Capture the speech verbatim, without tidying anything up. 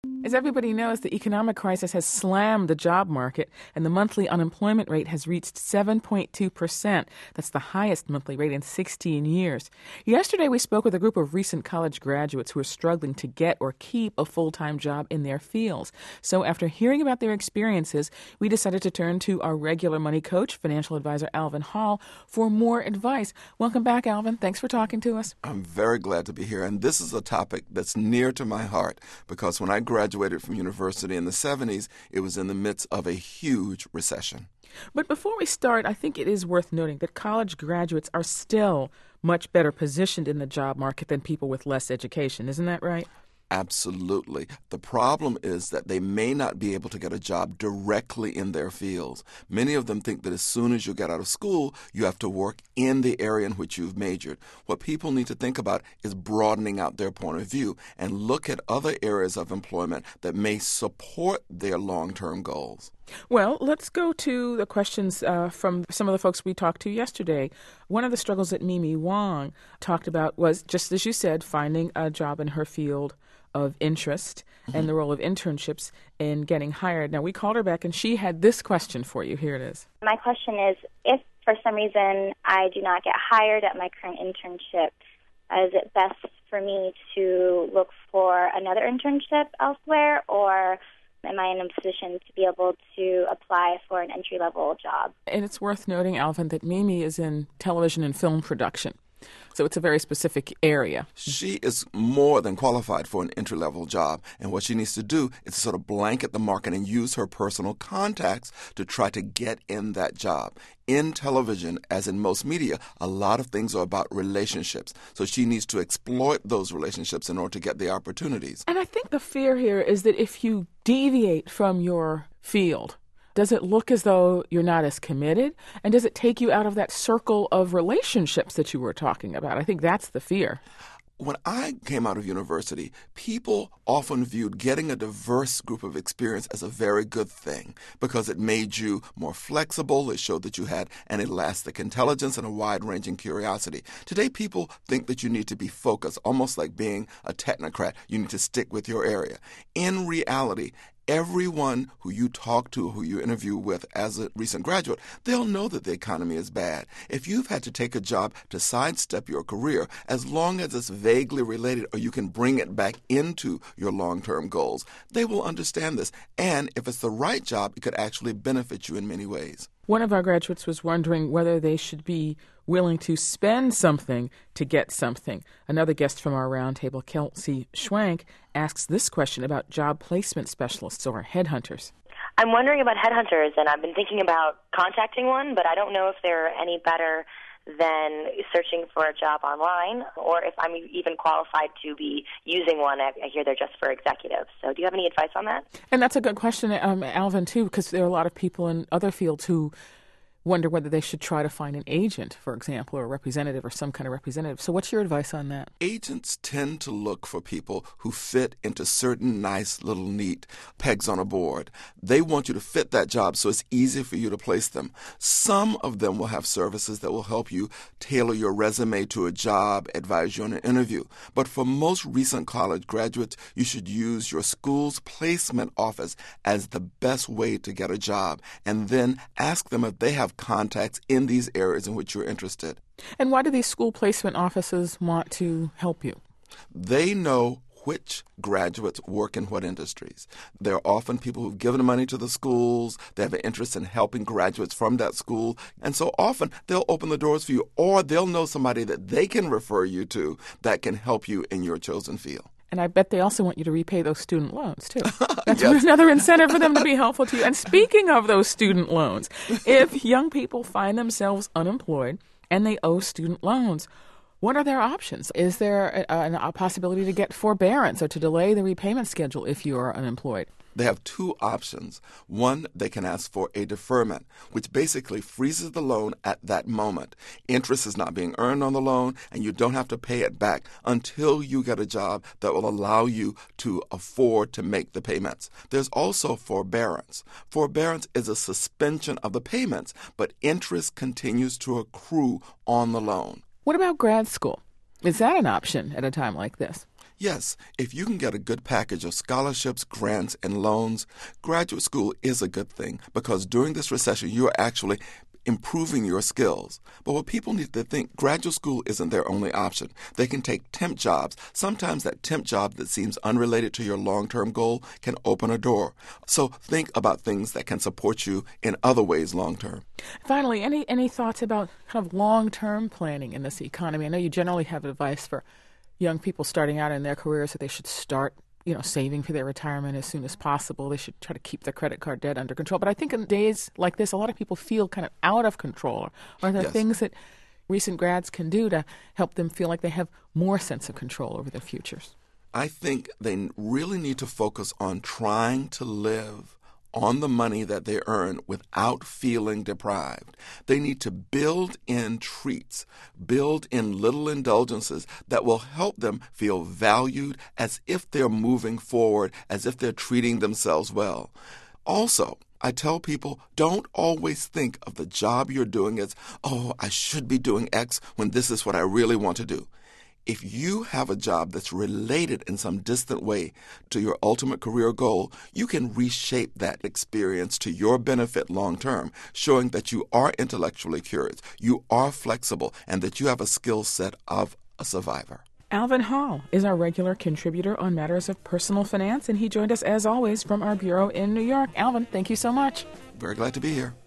As everybody knows, the economic crisis has slammed the job market, and the monthly unemployment rate has reached seven point two percent. That's the highest monthly rate in sixteen years. Yesterday, we spoke with a group of recent college graduates who are struggling to get or keep a full-time job in their fields. So after hearing about their experiences, we decided to turn to our regular money coach, financial advisor Alvin Hall, for more advice. Welcome back, Alvin. Thanks for talking to us. I'm very glad to be here, and this is a topic that's near to my heart because when I graduated Graduated from university in the seventies, it was in the midst of a huge recession. But before we start, I think it is worth noting that college graduates are still much better positioned in the job market than people with less education. Isn't that right? Absolutely. The problem is that they may not be able to get a job directly in their fields. Many of them think that as soon as you get out of school, you have to work in the area in which you've majored. What people need to think about is broadening out their point of view and look at other areas of employment that may support their long-term goals. Well, let's go to the questions uh, from some of the folks we talked to yesterday. One of the struggles that Mimi Wong talked about was, just as you said, finding a job in her field of interest mm-hmm. and the role of internships in getting hired. Now, we called her back, and she had this question for you. Here it is. My question is, if for some reason I do not get hired at my current internship, is it best for me to look for another internship elsewhere, or am I in a position to be able to apply for an entry-level job? And it's worth noting, Alvin, that Mimi is in television and film production. So it's a very specific area. She is more than qualified for an entry-level job. And what she needs to do is to sort of blanket the market and use her personal contacts to try to get in that job. In television, as in most media, a lot of things are about relationships. So she needs to exploit those relationships in order to get the opportunities. And I think the fear here is that if you deviate from your field, does it look as though you're not as committed? And does it take you out of that circle of relationships that you were talking about? I think that's the fear. When I came out of university, people often viewed getting a diverse group of experience as a very good thing because it made you more flexible. It showed that you had an elastic intelligence and a wide-ranging curiosity. Today, people think that you need to be focused, almost like being a technocrat. You need to stick with your area. In reality, everyone who you talk to, who you interview with as a recent graduate, they'll know that the economy is bad. If you've had to take a job to sidestep your career, as long as it's vaguely related or you can bring it back into your long-term goals, they will understand this. And if it's the right job, it could actually benefit you in many ways. One of our graduates was wondering whether they should be willing to spend something to get something. Another guest from our roundtable, Kelsey Schwank, asks this question about job placement specialists or headhunters. I'm wondering about headhunters, and I've been thinking about contacting one, but I don't know if they're any better than searching for a job online, or if I'm even qualified to be using one. I, I hear they're just for executives. So do you have any advice on that? And that's a good question, um, Alvin, too, because there are a lot of people in other fields who wonder whether they should try to find an agent, for example, or a representative or some kind of representative. So what's your advice on that? Agents tend to look for people who fit into certain nice little neat pegs on a board. They want you to fit that job so it's easy for you to place them. Some of them will have services that will help you tailor your resume to a job, advise you on an interview. But for most recent college graduates, you should use your school's placement office as the best way to get a job, and then ask them if they have contacts in these areas in which you're interested. And why do these school placement offices want to help you? They know which graduates work in what industries. There are often people who've given money to the schools. They have an interest in helping graduates from that school. And so often they'll open the doors for you, or they'll know somebody that they can refer you to that can help you in your chosen field. And I bet they also want you to repay those student loans, too. That's yes. another incentive for them to be helpful to you. And speaking of those student loans, if young people find themselves unemployed and they owe student loans, what are their options? Is there a, a possibility to get forbearance or to delay the repayment schedule if you are unemployed? They have two options. One, they can ask for a deferment, which basically freezes the loan at that moment. Interest is not being earned on the loan, and you don't have to pay it back until you get a job that will allow you to afford to make the payments. There's also forbearance. Forbearance is a suspension of the payments, but interest continues to accrue on the loan. What about grad school? Is that an option at a time like this? Yes, if you can get a good package of scholarships, grants, and loans, graduate school is a good thing because during this recession, you're actually improving your skills. But what people need to think, graduate school isn't their only option. They can take temp jobs. Sometimes that temp job that seems unrelated to your long-term goal can open a door. So think about things that can support you in other ways long-term. Finally, any any thoughts about kind of long-term planning in this economy? I know you generally have advice for young people starting out in their careers that they should start you know, saving for their retirement as soon as possible. They should try to keep their credit card debt under control. But I think in days like this, a lot of people feel kind of out of control. Are there Yes. things that recent grads can do to help them feel like they have more sense of control over their futures? I think they really need to focus on trying to live on the money that they earn without feeling deprived. They need to build in treats, build in little indulgences that will help them feel valued as if they're moving forward, as if they're treating themselves well. Also, I tell people, don't always think of the job you're doing as, oh, I should be doing X when this is what I really want to do. If you have a job that's related in some distant way to your ultimate career goal, you can reshape that experience to your benefit long term, showing that you are intellectually curious, you are flexible, and that you have a skill set of a survivor. Alvin Hall is our regular contributor on matters of personal finance, and he joined us, as always, from our bureau in New York. Alvin, thank you so much. Very glad to be here.